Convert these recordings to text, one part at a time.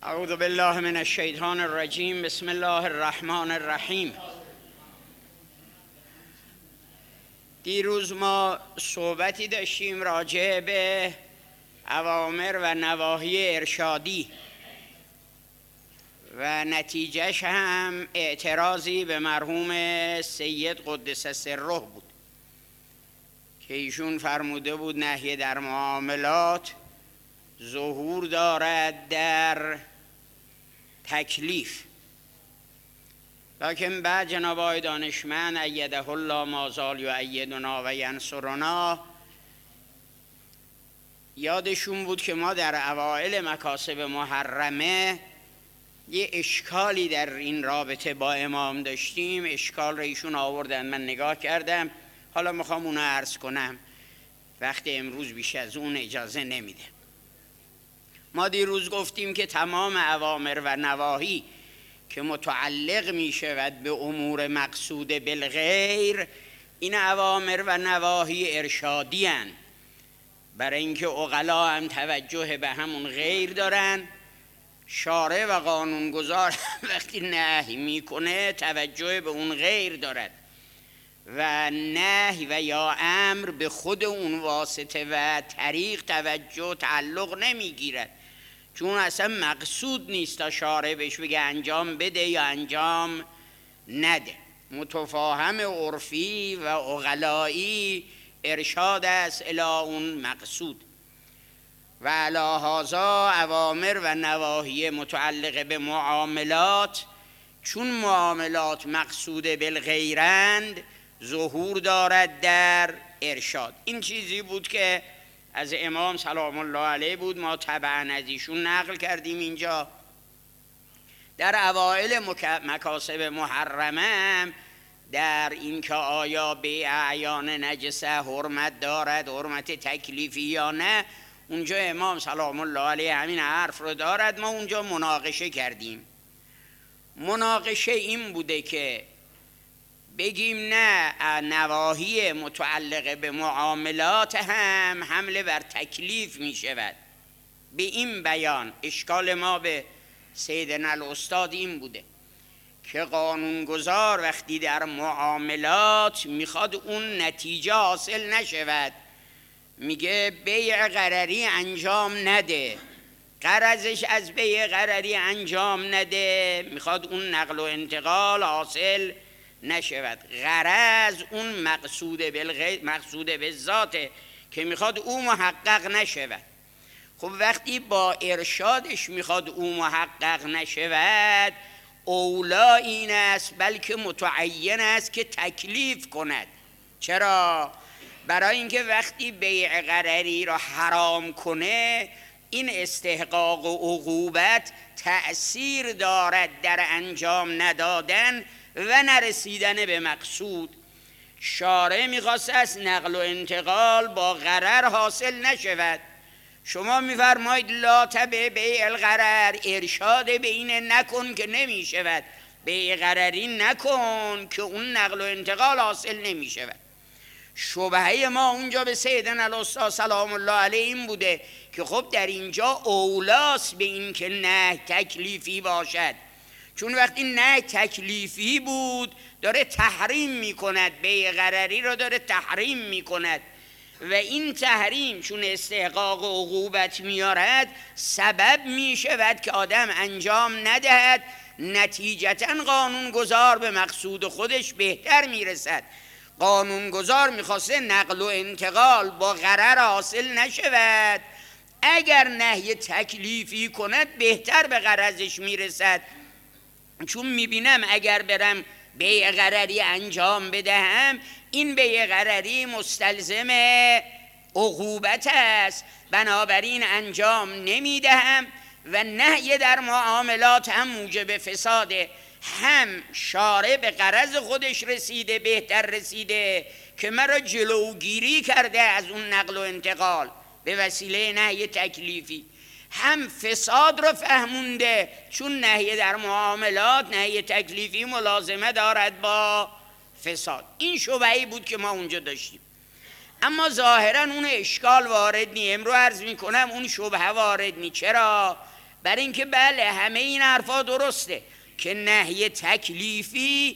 اعوذ بالله من الشیطان الرجیم. بسم الله الرحمن الرحیم. دیروز ما صحبتی داشتیم راجع به اوامر و نواهی ارشادی و نتیجهش هم اعتراضی به مرحوم سید قدس سره بود که ایشون فرموده بود نهی در معاملات ظهور دارد در تکلیف، لکن بعد جناب آقای دانشمند ایده الله ما زال یؤیدنا و ینصرنا یادشون بود که ما در اوائل مکاسب محرمه یه اشکالی در این رابطه با امام داشتیم. اشکال را ایشون آوردن، من نگاه کردم، حالا میخوام اونو عرض کنم، وقت امروز بیش از اون اجازه نمیده. ما دیروز گفتیم که تمام اوامر و نواهی که متعلق می شود به امور مقصود بالغیر، این اوامر و نواهی ارشادی هستند، برای اینکه عقلا هم توجه به همون غیر دارن. شارع و قانونگذار وقتی نهی میکنه توجه به اون غیر دارد و نهی و یا امر به خود اون واسطه و طریق توجه تعلق نمیگیرد، چون اصلا مقصود نیست تا شارع بهش بگه انجام بده یا انجام نده. متفاهم عرفی و عقلایی ارشاد است الی اون مقصود. و علی هذا اوامر و نواهی متعلق به معاملات، چون معاملات مقصود بالغیرند، ظهور دارد در ارشاد. این چیزی بود که از امام سلام الله علیه بود، ما طبعا از ایشون نقل کردیم. اینجا در اوائل مکاسب محرمه در این که آیا به اعیان نجسه حرمت دارد، حرمت تکلیفی یا نه، اونجا امام سلام الله علیه همین حرف رو دارد. ما اونجا مناقشه کردیم. مناقشه این بوده که بگیم نه، نواهی متعلق به معاملات هم حمله بر تکلیف می شود. به این بیان اشکال ما به سیدنا الاستاد این بوده که قانونگذار وقتی در معاملات میخواد اون نتیجه حاصل نشود، میگه بیع غرری انجام نده، غرضش از بیع غرری انجام نده، میخواد اون نقل و انتقال حاصل نشود. غرض اون مقصود به ذاته که میخواد او محقق نشود. خب وقتی با ارشادش میخواد او محقق نشود، اولا این است بلکه متعین است که تکلیف کند. چرا؟ برای اینکه وقتی بیع غرری را حرام کنه، این استحقاق و عقوبت تأثیر دارد در انجام ندادن و نرسیدن به مقصود. شارع میخواست از نقل و انتقال با غرر حاصل نشود. شما میفرمایید لا تبع بیع الغرر، ارشاد به این نکن که نمیشود، بیع غرری نکن که اون نقل و انتقال حاصل نمیشود. شبهه ما اونجا به سیدنا الاستاد سلام الله علیه این بوده که خب در اینجا اولاست به این که نه تکلیفی باشد، چون وقتی نه تکلیفی بود داره تحریم میکند، بیع غرری را داره تحریم میکند و این تحریم چون استحقاق و عقوبت میارد سبب میشود که آدم انجام ندهد، نتیجتا قانونگذار به مقصود خودش بهتر میرسد. قانونگذار میخواسته نقل و انتقال با غرر حاصل نشود، اگر نهی تکلیفی کند بهتر به غرضش میرسد، چون میبینم اگر برم بیع غرری انجام بدهم این بیع غرری مستلزم عقوبت است، بنابراین انجام نمیدهم و نهی در معاملات هم موجب فساده. هم شارع به غرض خودش رسیده، بهتر رسیده که مرا جلوگیری کرده از اون نقل و انتقال به وسیله نهی تکلیفی، هم فساد رو فهمونده، چون نهی در معاملات نهی تکلیفی ملازمه دارد با فساد. این شبهه‌ای بود که ما اونجا داشتیم. اما ظاهرا اون اشکال وارد نی. امرو عرض میکنم اون شبهه وارد نی. چرا؟ برای اینکه بله همه این حرفا درسته که نهی تکلیفی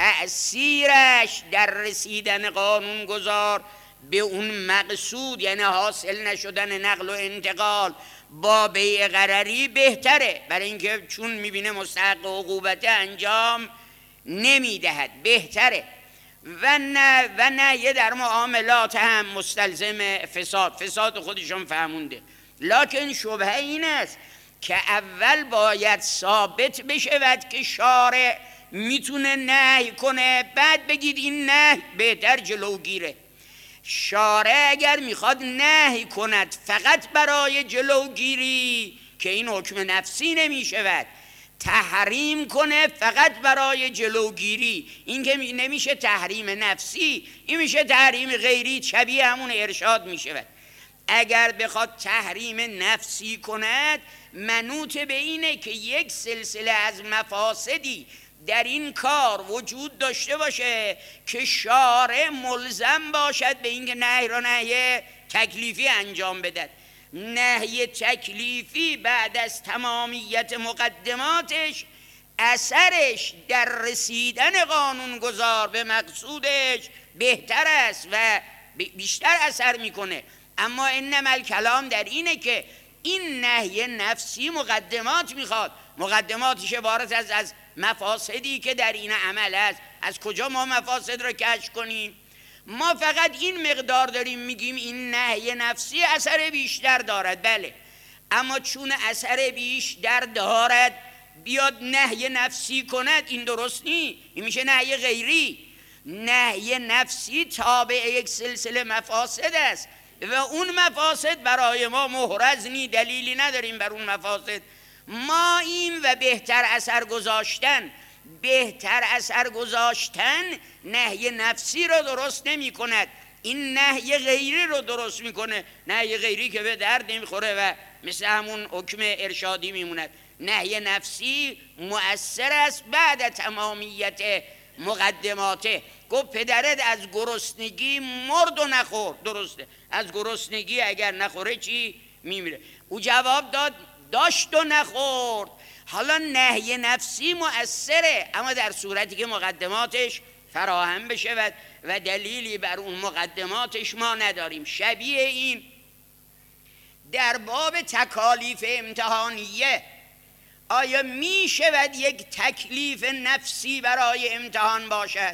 تأثیرش در رسیدن قانونگذار به اون مقصود، یعنی حاصل نشدن نقل و انتقال با بیع غرری بهتره، برای اینکه چون میبینه مستحق عقوبت انجام نمیدهد بهتره. و نه در معاملات هم مستلزم فساد خودشون فهمونده. لکن شبهه این است که اول باید ثابت بشود که شارع میتونه نهی کنه، بعد بگید این نهی بهتر جلوگیره. شارع اگر میخواد نهی کند فقط برای جلوگیری که این حکم نفسی نمیشود، تحریم کنه فقط برای جلوگیری، این که نمیشه تحریم نفسی، این میشه تحریم غیری، شبیه همون ارشاد میشود. اگر بخواد تحریم نفسی کند منوط به اینه که یک سلسله از مفاسدی در این کار وجود داشته باشه که شارع ملزم باشد به اینکه نهی را نهی تکلیفی انجام بدهد. نهی تکلیفی بعد از تمامیت مقدماتش اثرش در رسیدن قانونگذار به مقصودش بهتر است و بیشتر اثر میکنه. اما انما الکلام در اینه که این نهی نفسی مقدمات میخواد، مقدماتش عبارت از مفاسدی که در این عمل است. از کجا ما مفاسد را کشف کنیم؟ ما فقط این مقدار داریم میگیم این نهی نفسی اثر بیشتر دارد، بله، اما چون اثر بیشتر دارد بیاد نهی نفسی کند، این درست نیست، این میشه نهی غیری. نهی نفسی تابع یک سلسله مفاسد است و اون مفاسد برای ما محرز نی، دلیلی نداریم بر اون مفاسد. ما این و بهتر اثر گذاشتن نهی نفسی رو درست نمی کند، این نهی غیری رو درست می کنه. نهی غیری که به درد نمیخوره و مثل همون حکم ارشادی میموند. نهی نفسی مؤثر است بعد تمامیت مقدماته. گفت پدرت از گرسنگی مرد و نخورد، درسته، از گرسنگی اگر نخوره چی میمیره؟ او جواب داد داشت و نخورد. حالا نهی نفسی مؤثره، اما در صورتی که مقدماتش فراهم بشه و دلیلی بر اون مقدماتش ما نداریم. شبیه این در باب تکالیف امتحانیه، آیا می شود یک تکلیف نفسی برای امتحان باشد؟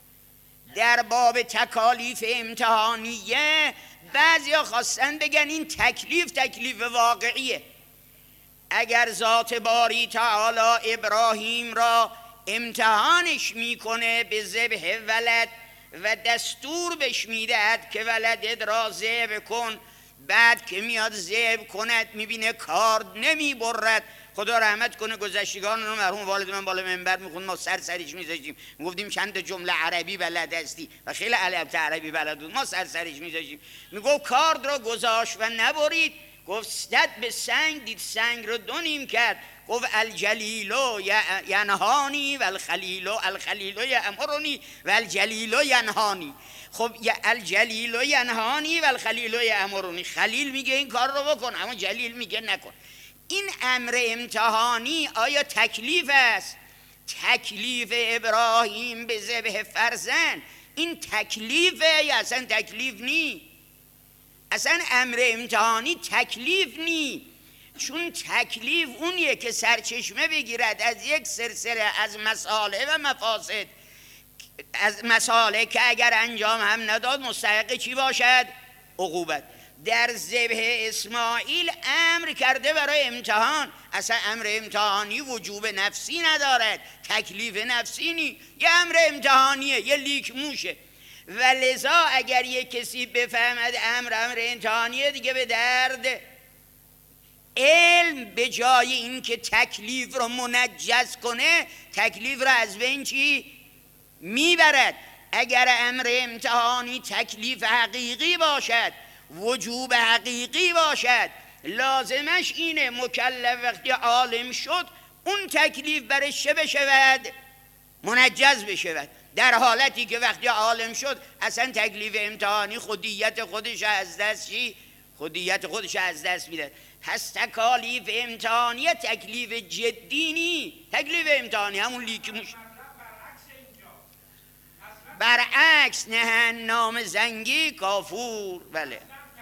در باب تکالیف امتحانیه بعضیا خواستن بگن این تکلیف واقعیه. اگر ذات باری تعالی ابراهیم را امتحانش میکنه به ذبح ولد و دستور بهش میدهد که ولدت را ذبح کن، بعد که میاد ذبح کند میبینه کار نمیبرد. خدا رحمت کنه گذشتگان رو، مرحوم والد من بالا منبر میخوند، ما سرش میذاشتیم، میگفتیم چند جمله عربی بلد هستی و خیلی البته عربی بلد بود، ما سرش میذاشتیم. میگفت کارد را گذاشت و نبرید، گفت صد به سنگ دید، سنگ رو دو نیم کرد. گفت الجلیلو ینهانی و الخلیلو یامرنی و الجلیلو ینهانی. خب الجلیلو ینهانی و الخلیلو یامرنی، خلیل میگه این کار رو بکن اما جلیل میگه نکن. این امر امتحانی آیا تکلیف است؟ تکلیف ابراهیم به ذبح فرزند این تکلیفه یا اصلا تکلیف نی؟ اصلا امر امتحانی تکلیف نی، چون تکلیف اونیه که سرچشمه بگیرد از یک سلسله از مصالح و مفاسد، از مصالح که اگر انجام هم نداد مستحق چی باشد؟ عقوبت. در ذبح اسماعیل امر کرده برای امتحان، اصلا امر امتحانی وجوب نفسی ندارد، تکلیف نفسی نی، یه امر امتحانیه، یه لیک موشه. و لذا اگر یک کسی بفهمد امر امتحانیه دیگه به درد علم به جای این که تکلیف رو منجز کنه تکلیف رو از بین چی میبرد. اگر امر امتحانی تکلیف حقیقی باشد، وجوب حقیقی باشد، لازمش اینه مکلف وقتی عالم شد اون تکلیف برش چه بشود؟ منجز بشود. در حالتی که وقتی عالم شد اصلا تکلیف امتحانی خودیت خودش از دست میده. پس تکالیف امتحانی تکلیف جدی نی. تکلیف امتحانی همون لیک موش برعکس نهن نام زنگی کافور. بله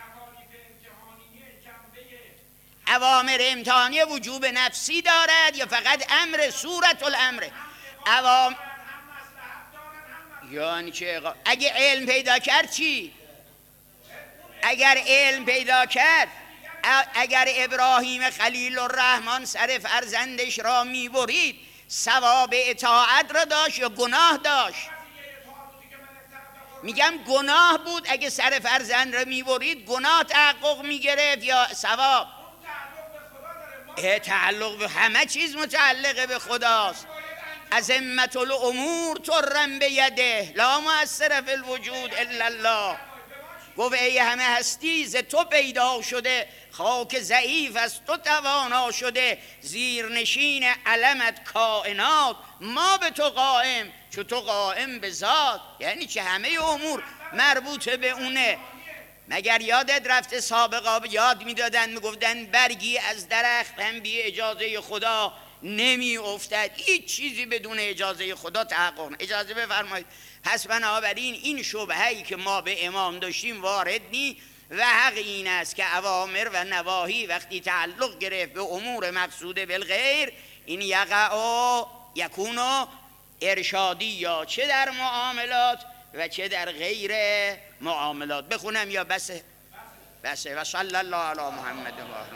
اوامر امتحانی وجوب نفسی دارد یا فقط امر صورت الامر؟ یعنی چه؟ اگه علم پیدا کرد چی؟ اگر علم پیدا کرد، اگر ابراهیم خلیل الرحمن سر فرزندش را میبرید ثواب اطاعت را داشت یا گناه داشت؟ میگم گناه بود. اگه سر فرزند را میبرید گناه تحقق میگرفت یا ثواب؟ تعلق به همه چیز متعلق به خداست. عظمت الامور ترم بیده لا مؤثر فی الوجود الا الله. گفت ای همه هستی ز تو پیدا شده، خاک ضعیف از تو توانا شده، زیرنشین علمت کائنات ما به تو قائم چو تو قائم به ذات. یعنی چه؟ همه امور مربوط به اونه. مگر یادت رفته سابقا یاد میدادن میگفتن برگی از درخت هم بی اجازه خدا نمی افتد، هیچ چیزی بدون اجازه خدا تحقق. اجازه بفرمایید. پس بنابراین این شبهه‌ای که ما به امام داشتیم وارد نی و حق این است که اوامر و نواهی وقتی تعلق گرفت به امور مقصوده بالغیر این یکون ارشادی یا چه در معاملات و چه در غیر معاملات. بخونم یا بسه؟ بسه. و صلی الله علی محمد و